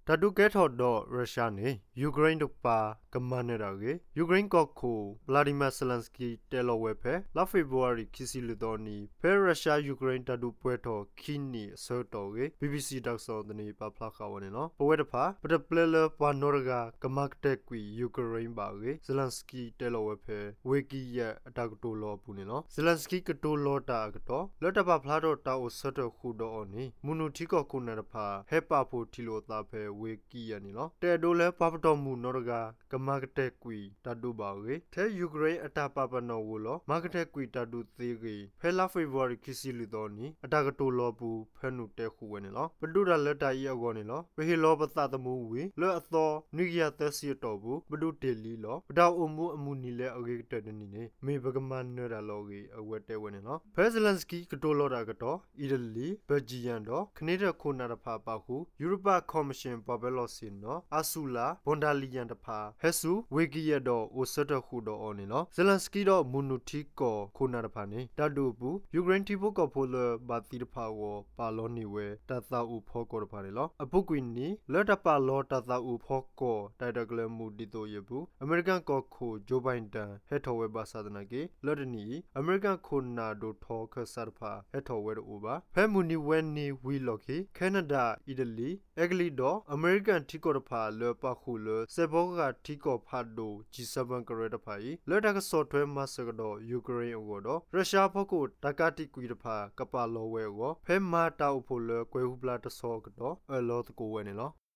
တာတူကဲထော်တော့ရုရှားနေယူကရိန်းတို့ပါကမန်နေတာကေယူကရိန်းကောက်ခိုဗလာဒီမာဇလန်စကီတဲလော်ဝဲဖဲလာဖေဗူအာရီခီစီလူတော်နီဖဲရုရှားယူကရိန်းတာတူပွဲတော်ခီနီအစောတော်ကေ BBC တောက်စောတနေပါဖလာခါဝနေနော်ပွဲတဖာပတပလလဘာနောရဂကမတ်တက်ကွီယူကရိန်းပါကေဇလန်စကီတဲလော်ဝဲဖဲဝေကီယအတကတိုလောပူနေနော်ဇလန်စကီကတိုလောတာကတော့လော်တပါဖလာတော့တာအိုဆော့တော်ခုတော်နီမူနူတီကောခုနတဖာဟဲပါဖို့တီလိုတာဖဲဝေကီယနီနော်တဲတိုလဲပါပတော်မူနောရဂကမတ်တက်ကွီတာတူပါကေထဲယူကရိန်းအတာပပနောဝလောမာကတက်ကွီတာတူသေးကေဖဲလာဖေဗူရီခီစီလူတော်နီအတာကတိုလောပူဖဲနုတဲခုဝဲနေလောပဒုရလက်တာယောကောနေလောဝဟီလောပသတမှုဝေလောအသောနိကရသက်စီတော်ဘူးပဒုတေလီလောပဒောအမှုအမှုနီလဲအဂေတက်နေနေမေဘကမန်နရလောကေအဝဲတဲဝဲနေလောဖဲဇလန်စကီကတိုလောတာကတော့အီတလီဘယ်ဂျီယန်တော့ခနေဒခိုနာတဖာပါခုယူရိုပကော်မရှင်ဘဘလောစင်နော်အဆူလာဘွန်ဒါလီယန်တဖာဟဲဆူဝေကီယတော့အိုဆတ်တခုတော့အော်နေနော်ဇလန်စကီတော့မူနူတီကောခိုနာတဖာနေတတ်တူဘူးယူကရိန်းတီဖို့ကောဖိုလဘာတီတဖာဝပါလောနေဝဲတသအူဖောကောတဖာနေလောအပုကွီနီလော်တပါလောတသအူဖောကောတိုက်တကလမူဒီတိုရဘူးအမေရိကန်ကောခိုဂျိုဘိုင်ဒန်ဟက်ထော်ဝဲဘာသာဒနာကေလော်ဒနီအမေရိကန်ခိုနာဒိုထောခဆာဖာဟက်ထော်ဝဲအိုဘာဖဲမူနီဝဲနီဝီလော်ကေကနေဒါအီတလီအဂလီတော့အမေရိကန်တီကောတဖာလောပခုလောစေဘောကတီကောဖတ်ဒို G7 ကရတဖာဤလော်တကဆော့ထွဲမတ်စကတော့ယူကရိန်းအောတော့ရုရှားဖို့ကိုတကတိကွီတဖာကပါလောဝဲကိုဖဲမာတာအဖို့လောကွဲဟုပလာတဆောကတော့အလောတကိုဝဲနေလော